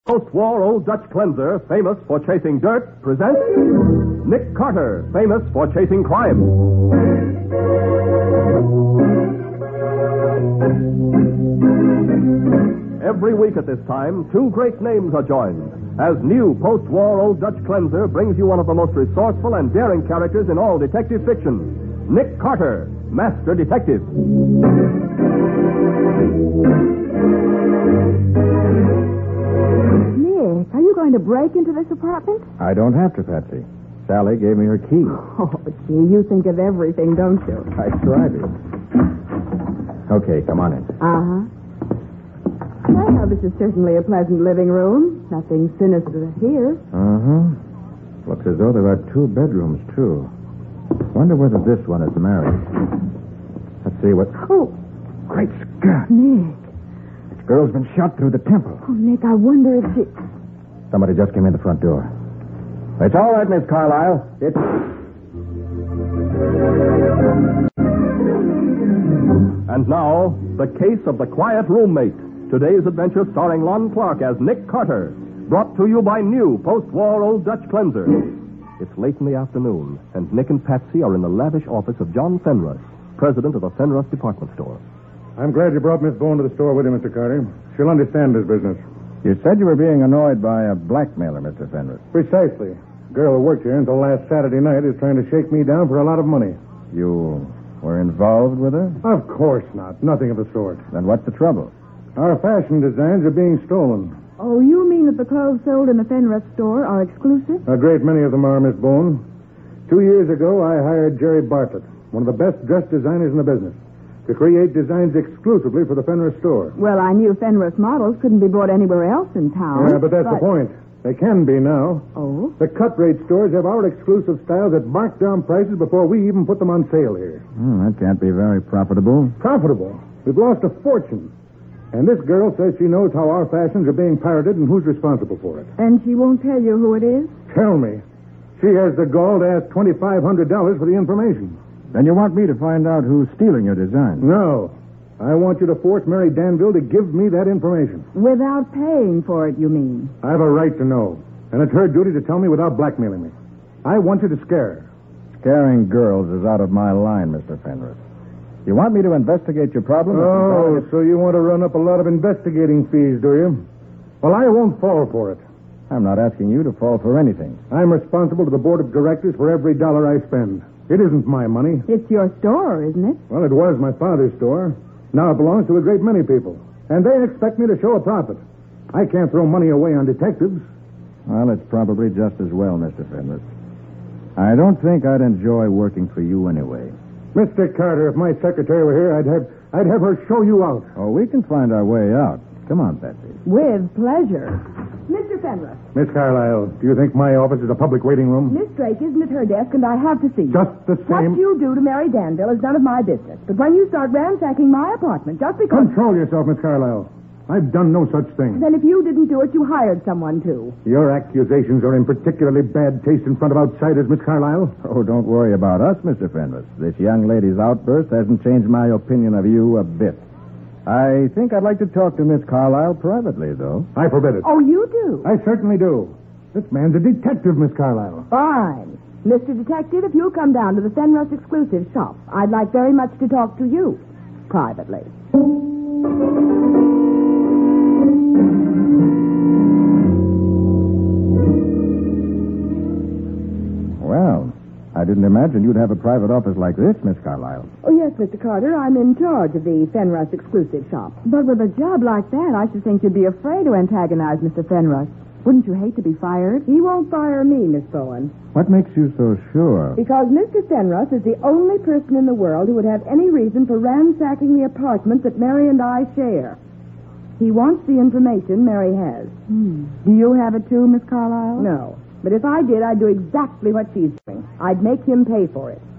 Post-war Old Dutch cleanser, famous for chasing dirt, presents Nick Carter, famous for chasing crime. Every week at this time, two great names are joined, as new post-war Old Dutch cleanser brings you one of the most resourceful and daring characters in all detective fiction, Nick Carter, Master Detective. Nick, are you going to break into this apartment? I don't have to, Patsy. Sally gave me her key. Oh, gee, you think of everything, don't you? I try to. Okay, come on in. Uh-huh. Well, this is certainly a pleasant living room. Nothing sinister here. Uh-huh. Looks as though there are two bedrooms, too. Wonder whether this one is married. Let's see what... Oh. Great Scott. Nick. This girl's been shot through the temple. Oh, Nick, I wonder if she... Somebody just came in the front door. It's all right, Miss Carlyle. It's... And now, the case of the quiet roommate. Today's adventure starring Lon Clark as Nick Carter. Brought to you by new post-war Old Dutch cleanser. It's late in the afternoon, and Nick and Patsy are in the lavish office of John Fenruss, president of the Fenruss department store. I'm glad you brought Miss Bowen to the store with you, Mr. Carter. She'll understand this business. You said you were being annoyed by a blackmailer, Mr. Fenruss. Precisely. The girl who worked here until last Saturday night is trying to shake me down for a lot of money. You were involved with her? Of course not. Nothing of the sort. Then what's the trouble? Our fashion designs are being stolen. Oh, you mean that the clothes sold in the Fenruss store are exclusive? A great many of them are, Miss Bowen. 2 years ago, I hired Jerry Bartlett, one of the best dress designers in the business, to create designs exclusively for the Fenruss store. Well, I knew Fenruss models couldn't be bought anywhere else in town. Yeah, but that's the point. They can be now. Oh? The cut-rate stores have our exclusive styles at marked-down prices before we even put them on sale here. That can't be very profitable. Profitable? We've lost a fortune. And this girl says she knows how our fashions are being pirated and who's responsible for it. And she won't tell you who it is? Tell me. She has the gall to ask $2,500 for the information. Then you want me to find out who's stealing your design? No. I want you to force Mary Danville to give me that information. Without paying for it, you mean? I have a right to know. And it's her duty to tell me without blackmailing me. I want you to scare her. Scaring girls is out of my line, Mr. Fenruss. You want me to investigate your problem? Oh, so you want to run up a lot of investigating fees, do you? Well, I won't fall for it. I'm not asking you to fall for anything. I'm responsible to the board of directors for every dollar I spend. It isn't my money. It's your store, isn't it? Well, it was my father's store. Now it belongs to a great many people. And they expect me to show a profit. I can't throw money away on detectives. Well, it's probably just as well, Mr. Fenruss. I don't think I'd enjoy working for you anyway. Mr. Carter, if my secretary were here, I'd have her show you out. Oh, we can find our way out. Come on, Patsy. With pleasure. Mr. Fenruss. Miss Carlyle, do you think my office is a public waiting room? Miss Drake isn't at her desk, and I have to see you. Just the same. What you do to Mary Danville is none of my business. But when you start ransacking my apartment, just because... Control yourself, Miss Carlyle. I've done no such thing. Then if you didn't do it, you hired someone to. Your accusations are in particularly bad taste in front of outsiders, Miss Carlyle. Oh, don't worry about us, Mr. Fenruss. This young lady's outburst hasn't changed my opinion of you a bit. I think I'd like to talk to Miss Carlyle privately, though. I forbid it. Oh, you do? I certainly do. This man's a detective, Miss Carlyle. Fine. Mr. Detective, if you'll come down to the Fenruss exclusive shop, I'd like very much to talk to you privately. Well, I didn't imagine you'd have a private office like this, Miss Carlyle. Oh, yes, Mr. Carter. I'm in charge of the Fenruss exclusive shop. But with a job like that, I should think you'd be afraid to antagonize Mr. Fenruss. Wouldn't you hate to be fired? He won't fire me, Miss Bowen. What makes you so sure? Because Mr. Fenruss is the only person in the world who would have any reason for ransacking the apartment that Mary and I share. He wants the information Mary has. Do you have it too, Miss Carlyle? No. But if I did, I'd do exactly what she's doing. I'd make him pay for it.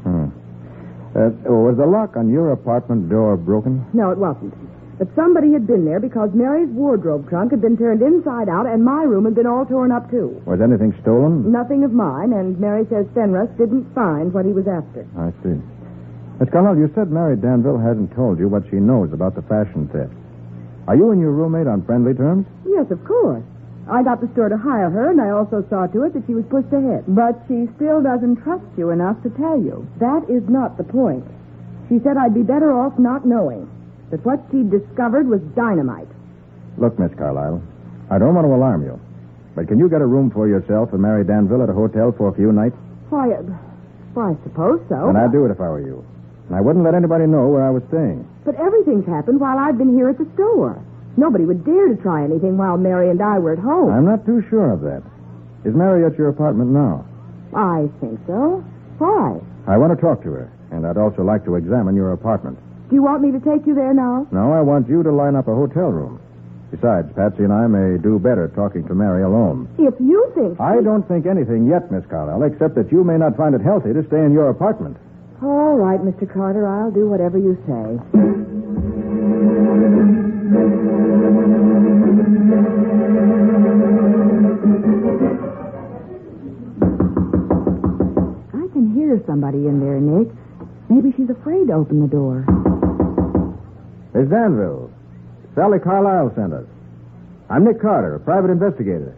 Was the lock on your apartment door broken? No, it wasn't. But somebody had been there because Mary's wardrobe trunk had been turned inside out and my room had been all torn up, too. Was anything stolen? Nothing of mine, and Mary says Fenruss didn't find what he was after. I see. Miss Carlyle, you said Mary Danville hasn't told you what she knows about the fashion theft. Are you and your roommate on friendly terms? Yes, of course. I got the store to hire her, and I also saw to it that she was pushed ahead. But she still doesn't trust you enough to tell you. That is not the point. She said I'd be better off not knowing. That what she'd discovered was dynamite. Look, Miss Carlyle, I don't want to alarm you, but can you get a room for yourself and Mary Danville at a hotel for a few nights? Why, I suppose so. And I'd do it if I were you. And I wouldn't let anybody know where I was staying. But everything's happened while I've been here at the store. Nobody would dare to try anything while Mary and I were at home. I'm not too sure of that. Is Mary at your apartment now? I think so. Why? I want to talk to her, and I'd also like to examine your apartment. Do you want me to take you there now? No, I want you to line up a hotel room. Besides, Patsy and I may do better talking to Mary alone. If you think... I don't think anything yet, Miss Carlyle, except that you may not find it healthy to stay in your apartment. All right, Mr. Carter, I'll do whatever you say. I can hear somebody in there, Nick. Maybe she's afraid to open the door. Miss Danville, Sally Carlyle sent us. I'm Nick Carter, a private investigator.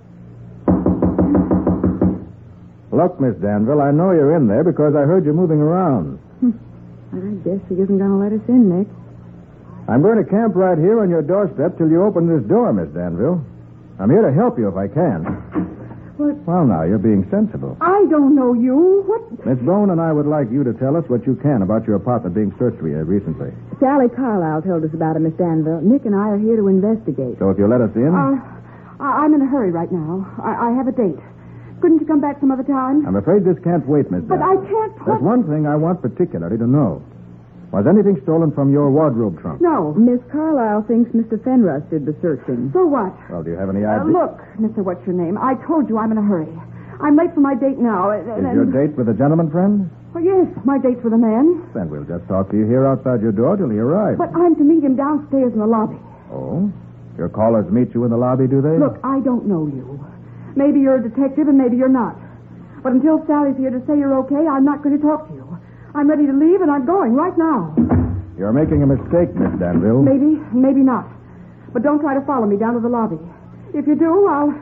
Look, Miss Danville, I know you're in there because I heard you moving around. I guess she isn't going to let us in, Nick. I'm going to camp right here on your doorstep till you open this door, Miss Danville. I'm here to help you if I can. What? Well, now, you're being sensible. I don't know you. What? Miss Bone and I would like you to tell us what you can about your apartment being searched recently. Sally Carlyle told us about it, Miss Danville. Nick and I are here to investigate. So if you let us in... I'm in a hurry right now. I have a date. Couldn't you come back some other time? I'm afraid this can't wait, Miss But Danville. I can't... There's one thing I want particularly to know. Was anything stolen from your wardrobe trunk? No. Miss Carlyle thinks Mr. Fenruss did the searching. So what? Well, do you have any idea? Look, Mr. What's-Your-Name, I told you I'm in a hurry. I'm late for my date now. Is your date with a gentleman friend? Oh, yes, my date's with a man. Then we'll just talk to you here outside your door till he arrives. But I'm to meet him downstairs in the lobby. Oh? Your callers meet you in the lobby, do they? Look, I don't know you. Maybe you're a detective and maybe you're not. But until Sally's here to say you're okay, I'm not going to talk to you. I'm ready to leave and I'm going right now. You're making a mistake, Miss Danville. Maybe not. But don't try to follow me down to the lobby. If you do,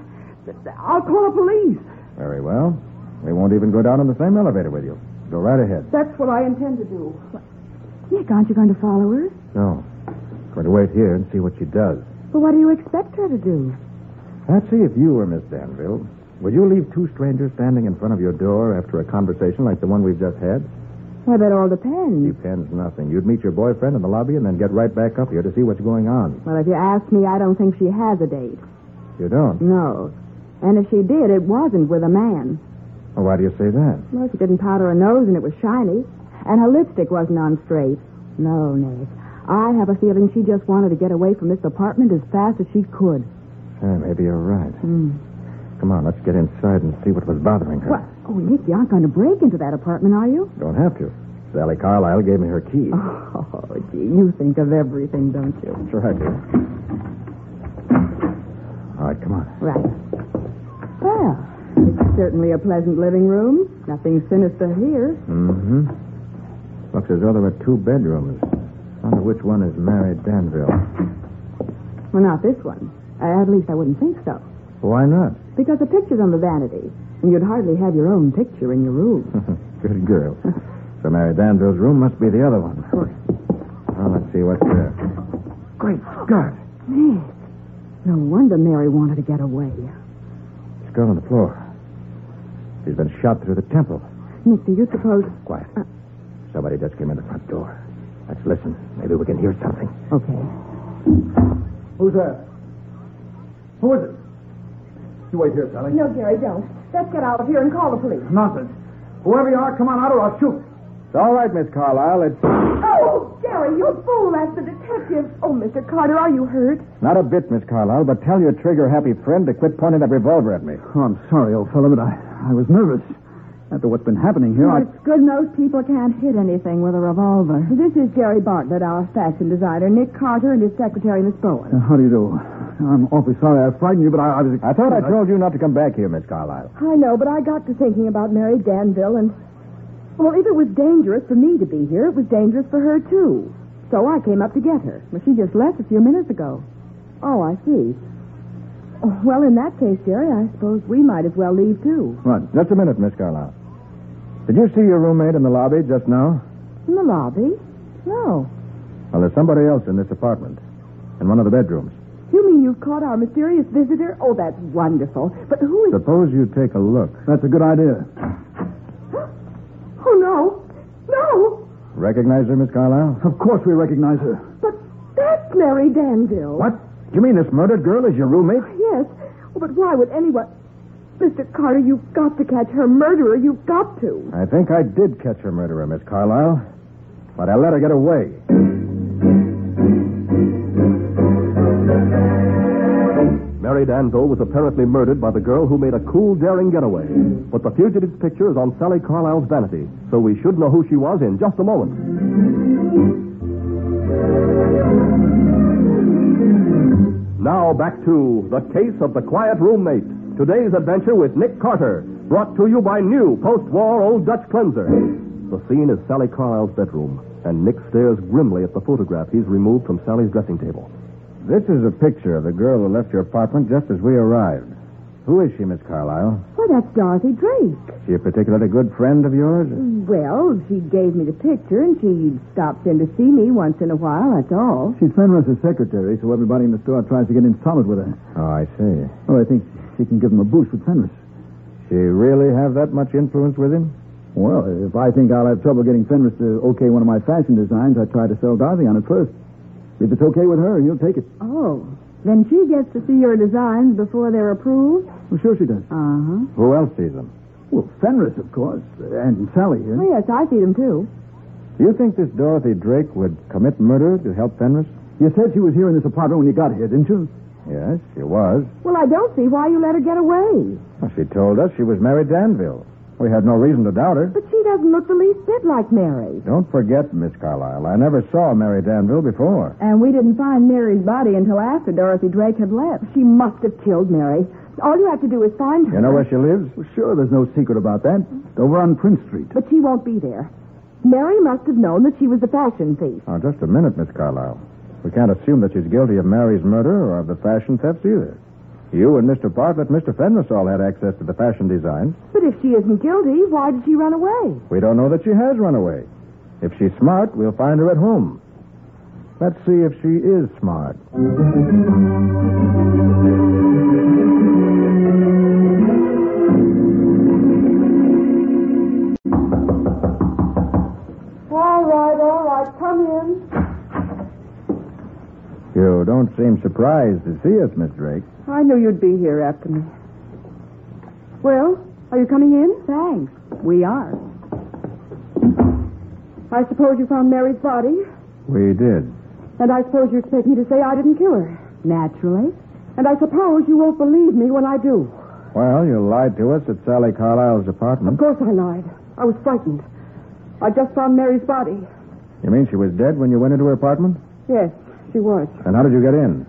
I'll call the police. Very well. We won't even go down in the same elevator with you. Go right ahead. That's what I intend to do. Nick, aren't you going to follow her? No. I'm going to wait here and see what she does. Well, what do you expect her to do? Patsy, if you were Miss Danville, would you leave two strangers standing in front of your door after a conversation like the one we've just had? Well, that all depends. Depends nothing. You'd meet your boyfriend in the lobby and then get right back up here to see what's going on. Well, if you ask me, I don't think she has a date. You don't? No. And if she did, it wasn't with a man. Well, why do you say that? Well, she didn't powder her nose and it was shiny. And her lipstick wasn't on straight. No, Nick. I have a feeling she just wanted to get away from this apartment as fast as she could. Maybe you're right. Come on, let's get inside and see what was bothering her. What? Oh, Nick, you aren't going to break into that apartment, are you? Don't have to. Sally Carlyle gave me her key. Oh, gee, you think of everything, don't you? That's right, dear. All right, come on. Right. Well, it's certainly a pleasant living room. Nothing sinister here. Mm-hmm. Looks as though there were two bedrooms. I wonder which one is Mary Danville. Well, not this one. At least I wouldn't think so. Why not? Because the picture's on the vanity, and you'd hardly have your own picture in your room. Good girl. So Mary Danville's room must be the other one. Well, let's see what's there. Great Scott. Nick, no wonder Mary wanted to get away. Skull on the floor. She's been shot through the temple. Nick, do you suppose... Quiet. Somebody just came in the front door. Let's listen. Maybe we can hear something. Okay. Who's that? Who is it? You wait here, Sally. No, Gary, don't. Let's get out of here and call the police. Nonsense. Whoever you are, come on out or I'll shoot. It's all right, Miss Carlyle. It's... Oh, Gary, you fool. That's the detective. Oh, Mr. Carter, are you hurt? Not a bit, Miss Carlyle, but tell your trigger-happy friend to quit pointing that revolver at me. Oh, I'm sorry, old fellow, but I was nervous. After what's been happening here, It's good most people can't hit anything with a revolver. This is Jerry Bartlett, our fashion designer, Nick Carter, and his secretary, Miss Bowen. How do you do? I'm awfully sorry I frightened you, but I was... I thought I told you not to come back here, Miss Carlyle. I know, but I got to thinking about Mary Danville, and... Well, if it was dangerous for me to be here, it was dangerous for her, too. So I came up to get her. Well, she just left a few minutes ago. Oh, I see. Oh, well, in that case, Jerry, I suppose we might as well leave, too. Right. Just a minute, Miss Carlisle. Did you see your roommate in the lobby just now? In the lobby? No. Well, there's somebody else in this apartment. In one of the bedrooms. You mean you've caught our mysterious visitor? Oh, that's wonderful. But who is... Suppose you take a look. That's a good idea. Oh, no. No! Recognize her, Miss Carlisle? Of course we recognize her. But that's Mary Danville. What? You mean this murdered girl is your roommate? Yes. Oh, but why would anyone... Mr. Carter, you've got to catch her murderer. You've got to. I think I did catch her murderer, Miss Carlisle. But I let her get away. Mary Danville was apparently murdered by the girl who made a cool, daring getaway. But the fugitive's picture is on Sally Carlisle's vanity, so we should know who she was in just a moment. Now back to The Case of the Quiet Roommate. Today's adventure with Nick Carter, brought to you by new post-war Old Dutch Cleanser. The scene is Sally Carlisle's bedroom, and Nick stares grimly at the photograph he's removed from Sally's dressing table. This is a picture of the girl who left your apartment just as we arrived. Who is she, Miss Carlisle? Why, that's Dorothy Drake. She a particularly good friend of yours? Well, she gave me the picture, and she stops in to see me once in a while, that's all. She's Fenris's secretary, so everybody in the store tries to get in solid with her. Oh, I see. Oh, I think she can give him a boost with Fenris. She really have that much influence with him? Well, if I think I'll have trouble getting Fenris to okay one of my fashion designs, I try to sell Dorothy on it first. If it's okay with her, he'll take it. Oh, then she gets to see your designs before they're approved? Well, sure she does. Uh-huh. Who else sees them? Well, Fenris, of course, and Sally here. Oh, yes, I see them, too. Do you think this Dorothy Drake would commit murder to help Fenris? You said she was here in this apartment when you got here, didn't you? Yes, she was. Well, I don't see why you let her get away. Well, she told us she was Mary Danville. We had no reason to doubt her. But she doesn't look the least bit like Mary. Don't forget, Miss Carlisle, I never saw Mary Danville before. And we didn't find Mary's body until after Dorothy Drake had left. She must have killed Mary. All you have to do is find her. You know where she lives? Well, sure, there's no secret about that. It's over on Prince Street. But she won't be there. Mary must have known that she was the fashion thief. Oh, just a minute, Miss Carlisle. We can't assume that she's guilty of Mary's murder or of the fashion thefts either. You and Mr. Bartlett, Mr. Fenris all had access to the fashion designs. But if she isn't guilty, why did she run away? We don't know that she has run away. If she's smart, we'll find her at home. Let's see if she is smart. All right, come in. You don't seem surprised to see us, Miss Drake. I knew you'd be here after me. Well, are you coming in? Thanks. We are. I suppose you found Mary's body? We did. And I suppose you expect me to say I didn't kill her? Naturally. And I suppose you won't believe me when I do. Well, you lied to us at Sally Carlisle's apartment. Of course I lied. I was frightened. I just found Mary's body. You mean she was dead when you went into her apartment? Yes, she was. And how did you get in?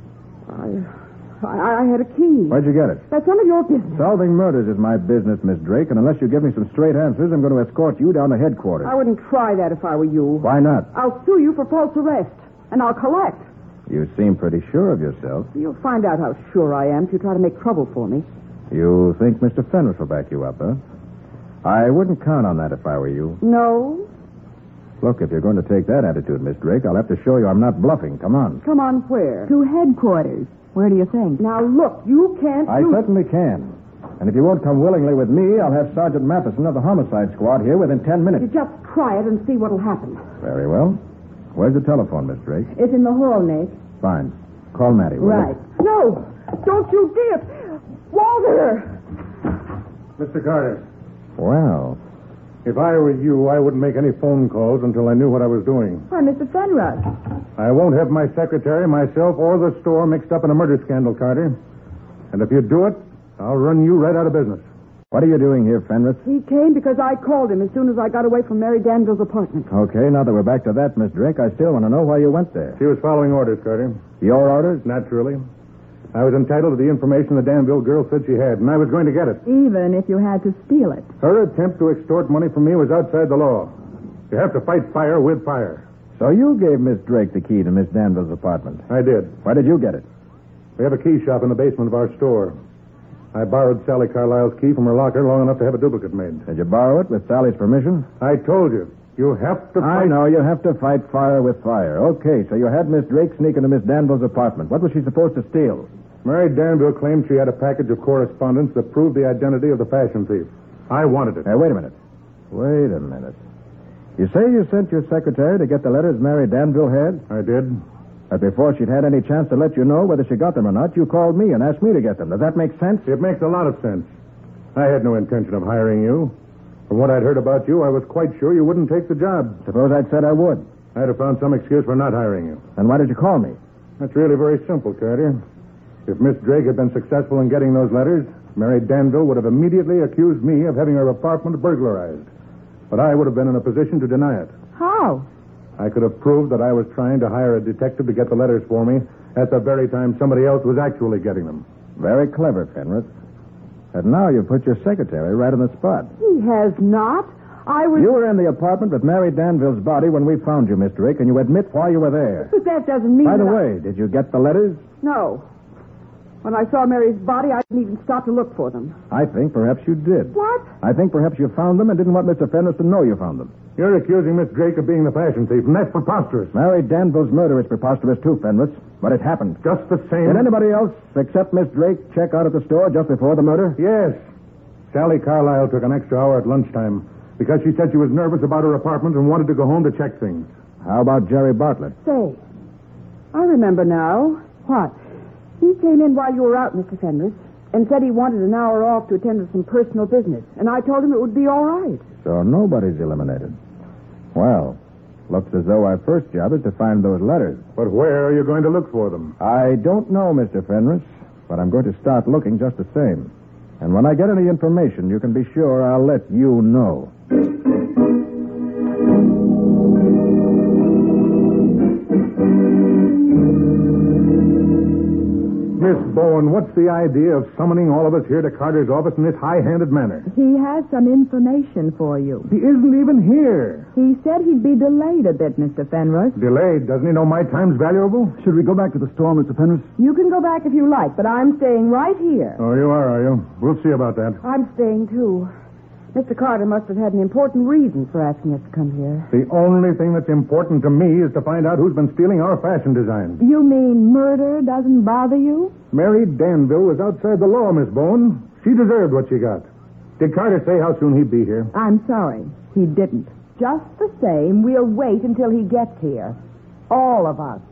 I had a key. Where'd you get it? That's none of your business. Solving murders is my business, Miss Drake, and unless you give me some straight answers, I'm going to escort you down to headquarters. I wouldn't try that if I were you. Why not? I'll sue you for false arrest, and I'll collect. You seem pretty sure of yourself. You'll find out how sure I am if you try to make trouble for me. You think Mr. Fenris will back you up, huh? I wouldn't count on that if I were you. No? Look, if you're going to take that attitude, Miss Drake, I'll have to show you I'm not bluffing. Come on. Come on where? To headquarters. Where do you think? Now, look, you can't I certainly can. And if you won't come willingly with me, I'll have Sergeant Matheson of the homicide squad here within 10 minutes. You just try it and see what'll happen. Very well. Where's the telephone, Miss Drake? It's in the hall, Nick. Fine. Call Mattie, will you? Right. No! Don't you dare! Walter! Mr. Carter, Well, if I were you, I wouldn't make any phone calls until I knew what I was doing. Why, Mr. Fenrod. I won't have my secretary, myself, or the store mixed up in a murder scandal, Carter. And if you do it, I'll run you right out of business. what are you doing here, Fenris? He came because I called him as soon as I got away from Mary Danville's apartment. Okay, now that we're back to that, Miss Drake, I still want to know why you went there. She was following orders, Carter. Your orders? Naturally. I was entitled to the information the Danville girl said she had, and I was going to get it. Even if you had to steal it. Her attempt to extort money from me was outside the law. You have to fight fire with fire. So you gave Miss Drake the key to Miss Danville's apartment. I did. Why did you get it? We have a key shop in the basement of our store. I borrowed Sally Carlisle's key from her locker long enough to have a duplicate made. Did you borrow it with Sally's permission? I told you. You have to I fight... know. You have to fight fire with fire. Okay, so you had Miss Drake sneak into Miss Danville's apartment. What was she supposed to steal? Mary Danville claimed she had a package of correspondence that proved the identity of the fashion thief. I wanted it. Hey, wait a minute. Wait a minute. You say you sent your secretary to get the letters Mary Danville had? I did. But before she'd had any chance to let you know whether she got them or not, you called me and asked me to get them. Does that make sense? It makes a lot of sense. I had no intention of hiring you. From what I'd heard about you, I was quite sure you wouldn't take the job. Suppose I'd said I would. I'd have found some excuse for not hiring you. Then why did you call me? That's really very simple, Carter. If Miss Drake had been successful in getting those letters, Mary Danville would have immediately accused me of having her apartment burglarized. But I would have been in a position to deny it. How? I could have proved that I was trying to hire a detective to get the letters for me at the very time somebody else was actually getting them. Very clever, Fenris. And now you've put your secretary right on the spot. He has not. I was... You were in the apartment with Mary Danville's body when we found you, Miss Drake, and you admit why you were there. But that doesn't mean By the that way, did you get the letters? No. When I saw Mary's body, I didn't even stop to look for them. I think perhaps you did. What? I think perhaps you found them and didn't want Mr. Fenris to know you found them. You're accusing Miss Drake of being the fashion thief, and that's preposterous. Mary Danville's murder is preposterous too, Fenris, but it happened. Just the same... Did anybody else, except Miss Drake, check out at the store just before the murder? Yes. Sally Carlisle took an extra hour at lunchtime because she said she was nervous about her apartment and wanted to go home to check things. How about Jerry Bartlett? Say, I remember now. What? He came in while you were out, Mr. Fenris, and said he wanted an hour off to attend to some personal business, and I told him it would be all right. So nobody's eliminated. Well, looks as though our first job is to find those letters. But where are you going to look for them? I don't know, Mr. Fenris, but I'm going to start looking just the same. And when I get any information, you can be sure I'll let you know. Miss Bowen, what's the idea of summoning all of us here to Carter's office in this high-handed manner? He has some information for you. He isn't even here. He said he'd be delayed a bit, Mr. Fenris. Delayed? Doesn't he know my time's valuable? Should we go back to the store, Mr. Fenris? You can go back if you like, but I'm staying right here. Oh, you are you? We'll see about that. I'm staying, too. Mr. Carter must have had an important reason for asking us to come here. The only thing that's important to me is to find out who's been stealing our fashion designs. You mean murder doesn't bother you? Mary Danville was outside the law, Miss Bowen. She deserved what she got. Did Carter say how soon he'd be here? I'm sorry. He didn't. Just the same, we'll wait until he gets here. All of us.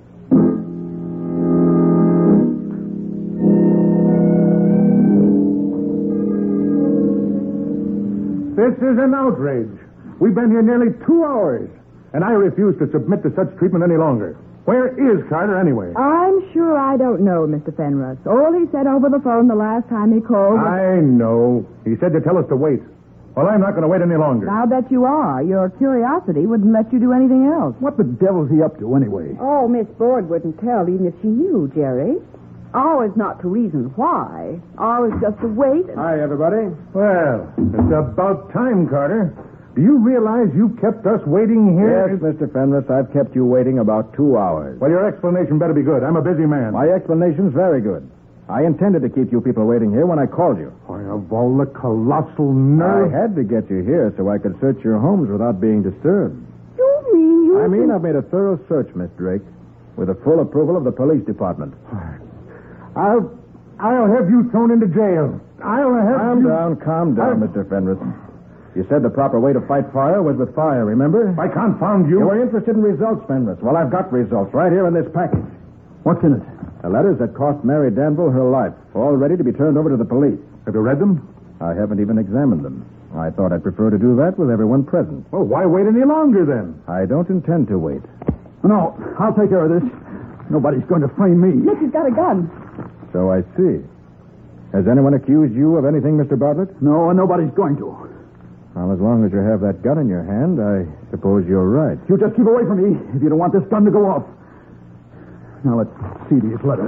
This is an outrage. We've been here nearly 2 hours, and I refuse to submit to such treatment any longer. Where is Carter, anyway? I'm sure I don't know, Mr. Fenris. All he said over the phone the last time he called was... I know. He said to tell us to wait. Well, I'm not going to wait any longer. I'll bet you are. Your curiosity wouldn't let you do anything else. What the devil's he up to, anyway? Oh, Miss Boyd wouldn't tell even if she knew, Jerry. Ours not to reason why. Ours just to wait. Hi, everybody. Well, it's about time, Carter. Do you realize you've kept us waiting here? Yes, Mr. Fenris, I've kept you waiting about 2 hours. Well, your explanation better be good. I'm a busy man. My explanation's very good. I intended to keep you people waiting here when I called you. Why, of all the colossal I nerve... had to get you here so I could search your homes without being disturbed. You mean you... I mean, I've made a thorough search, Miss Drake, with the full approval of the police department. I'll have you thrown into jail. I'll have Calm down, Mr. Fenris. You said the proper way to fight fire was with fire, remember? I confound you. You were interested in results, Fenris. Well, I've got results right here in this package. What's in it? The letters that cost Mary Danville her life, all ready to be turned over to the police. Have you read them? I haven't even examined them. I thought I'd prefer to do that with everyone present. Well, why wait any longer, then? I don't intend to wait. No, I'll take care of this. Nobody's going to frame me. Nick has got a gun. So I see. Has anyone accused you of anything, Mr. Bartlett? No, nobody's going to. Well, as long as you have that gun in your hand, I suppose you're right. You just keep away from me if you don't want this gun to go off. Now, let's see these letters.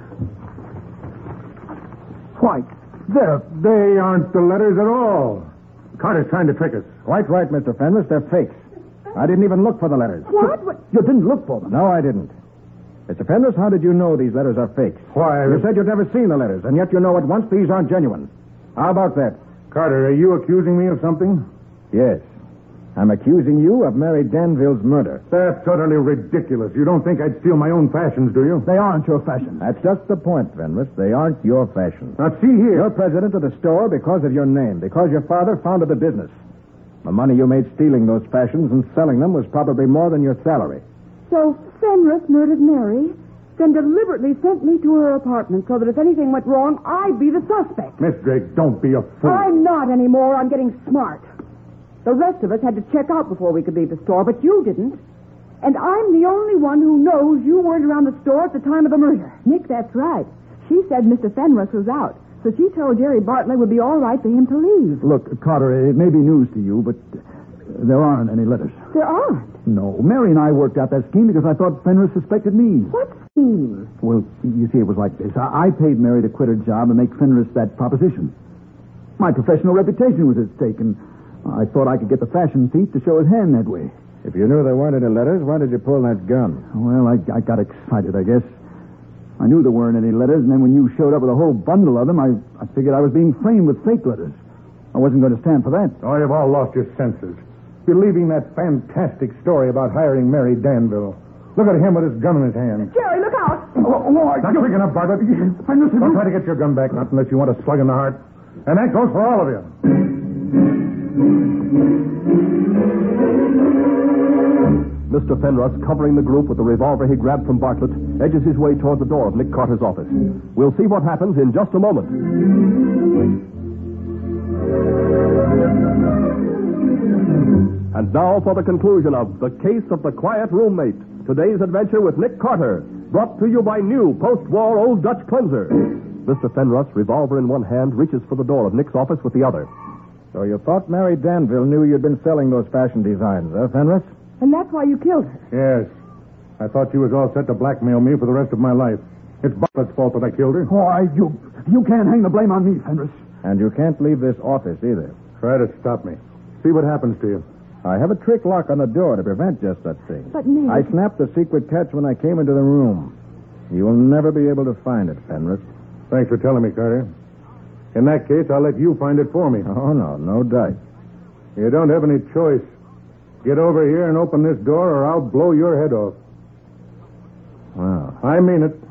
Why, They aren't the letters at all. Carter's trying to trick us. Quite right, Mr. Fenris. They're fakes. I didn't even look for the letters. What? you didn't look for them. No, I didn't. Mr. Fenris, how did you know these letters are fakes? Why? You said you'd never seen the letters, and yet you know at once these aren't genuine. How about that? Carter, are you accusing me of something? Yes. I'm accusing you of Mary Danville's murder. That's utterly ridiculous. You don't think I'd steal my own fashions, do you? They aren't your fashion. That's just the point, Fenris. They aren't your fashion. Now, see here. You're president of the store because of your name, because your father founded the business. The money you made stealing those fashions and selling them was probably more than your salary. So Fenris murdered Mary, then deliberately sent me to her apartment so that if anything went wrong, I'd be the suspect. Miss Drake, don't be a fool. I'm not anymore. I'm getting smart. The rest of us had to check out before we could leave the store, but you didn't. And I'm the only one who knows you weren't around the store at the time of the murder. Nick, that's right. She said Mr. Fenris was out, so she told Jerry Bartlett it would be all right for him to leave. Look, Carter, it may be news to you, but there aren't any letters. There aren't. No, Mary and I worked out that scheme because I thought Fenris suspected me. What scheme? Well, you see, it was like this. I paid Mary to quit her job and make Fenris that proposition. My professional reputation was at stake, and I thought I could get the fashion thief to show his hand that way. If you knew there weren't any letters, why did you pull that gun? Well, I got excited, I guess. I knew there weren't any letters, and then when you showed up with a whole bundle of them, I figured I was being framed with fake letters. I wasn't going to stand for that. Oh, you've all lost your senses. Believing that fantastic story about hiring Mary Danville. Look at him with his gun in his hand. Jerry, look out! Not quick enough, Bartlett. Don't try to get your gun back, not unless you want a slug in the heart. And that goes for all of you. Mr. Fenris, covering the group with the revolver he grabbed from Bartlett, edges his way toward the door of Nick Carter's office. We'll see what happens in just a moment. And now for the conclusion of The Case of the Quiet Roommate. Today's adventure with Nick Carter, brought to you by new post-war Old Dutch Cleanser. Mr. Fenris, revolver in one hand, reaches for the door of Nick's office with the other. So you thought Mary Danville knew you'd been selling those fashion designs, huh, Fenris? And that's why you killed her. Yes. I thought she was all set to blackmail me for the rest of my life. It's Bartlett's fault that I killed her. Why, you can't hang the blame on me, Fenris. And you can't leave this office either. Try to stop me. See what happens to you. I have a trick lock on the door to prevent just such things. But, Nick... I snapped the secret catch when I came into the room. You will never be able to find it, Fenris. Thanks for telling me, Carter. In that case, I'll let you find it for me. Oh, no dice. You don't have any choice. Get over here and open this door, or I'll blow your head off. Wow. I mean it.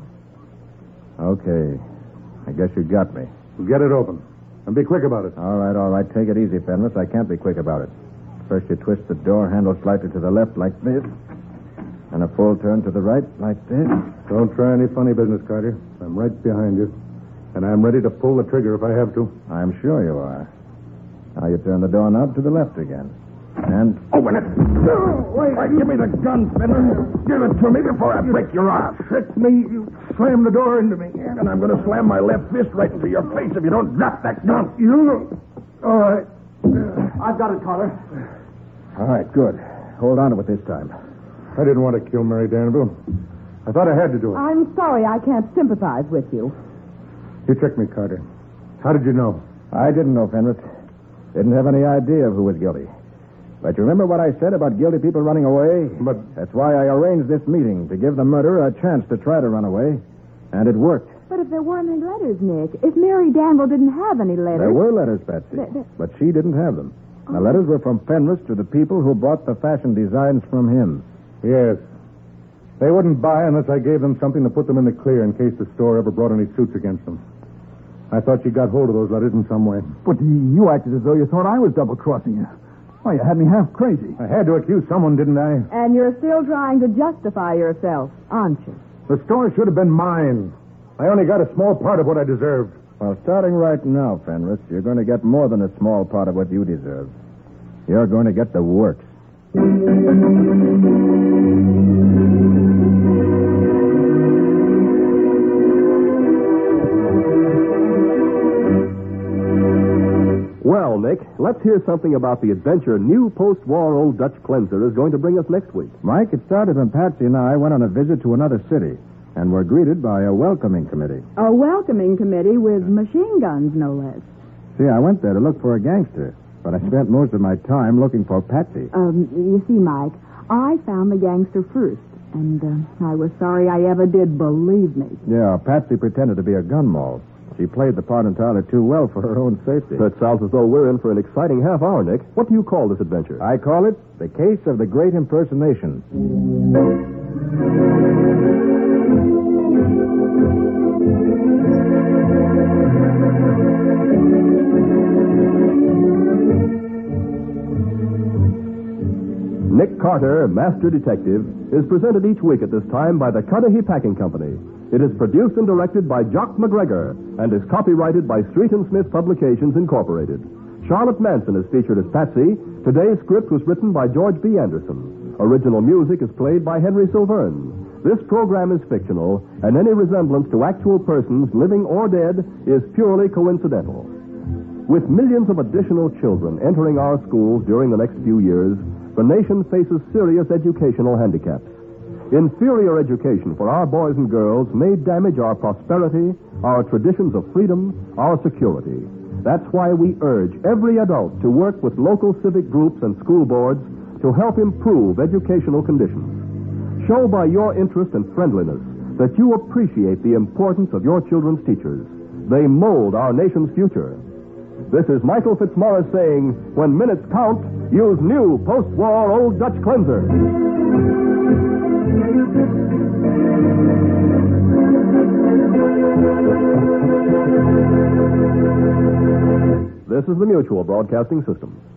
Okay. I guess you got me. Get it open. And be quick about it. All right. Take it easy, Fenris. I can't be quick about it. First you twist the door handle slightly to the left like this. And a full turn to the right like this. Don't try any funny business, Carter. I'm right behind you. And I'm ready to pull the trigger if I have to. I'm sure you are. Now you turn the doorknob to the left again. And open it. Wait, give me the gun, Fenner. Give it to me before I break your arm. Tricked me. You slammed the door into me. And I'm going to slam my left fist right into your face if you don't drop that gun. You? All right. I've got it, Carter. all right, good. Hold on to it this time. I didn't want to kill Mary Danville. I thought I had to do it. I'm sorry I can't sympathize with you. You tricked me, Carter. How did you know? I didn't know, Fenris. Didn't have any idea of who was guilty. But you remember what I said about guilty people running away? But that's why I arranged this meeting, to give the murderer a chance to try to run away. And it worked. But if there weren't any letters, Nick, if Mary Danville didn't have any letters... There were letters, Patsy. But she didn't have them. The letters were from Fenris to the people who bought the fashion designs from him. yes. They wouldn't buy unless I gave them something to put them in the clear in case the store ever brought any suits against them. I thought you got hold of those letters in some way. But you acted as though you thought I was double-crossing you. Why, you had me half crazy. I had to accuse someone, didn't I? And you're still trying to justify yourself, aren't you? The store should have been mine. I only got a small part of what I deserved. Well, starting right now, Fenris, you're going to get more than a small part of what you deserve. You're going to get the works. Well, Nick, let's hear something about the adventure new post-war Old Dutch Cleanser is going to bring us next week. Mike, it started when Patsy and I went on a visit to another city and were greeted by a welcoming committee. A welcoming committee with machine guns, no less. See, I went there to look for a gangster, but I spent most of my time looking for Patsy. You see, Mike, I found the gangster first. And I was sorry I ever did, believe me. Yeah, Patsy pretended to be a gun moll. She played the part entirely too well for her own safety. It sounds as though we're in for an exciting half hour, Nick. What do you call this adventure? I call it The Case of the Great Impersonation. Nick Carter, Master Detective, is presented each week at this time by the Cudahy Packing Company. It is produced and directed by Jock McGregor and is copyrighted by Street and Smith Publications, Incorporated. Charlotte Manson is featured as Patsy. Today's script was written by George B. Anderson. Original music is played by Henry Silverne. This program is fictional, and any resemblance to actual persons, living or dead, is purely coincidental. With millions of additional children entering our schools during the next few years, the nation faces serious educational handicaps. Inferior education for our boys and girls may damage our prosperity, our traditions of freedom, our security. That's why we urge every adult to work with local civic groups and school boards to help improve educational conditions. Show by your interest and friendliness that you appreciate the importance of your children's teachers. They mold our nation's future. This is Michael Fitzmaurice saying, when minutes count, use new post-war Old Dutch cleanser. This is the Mutual Broadcasting System.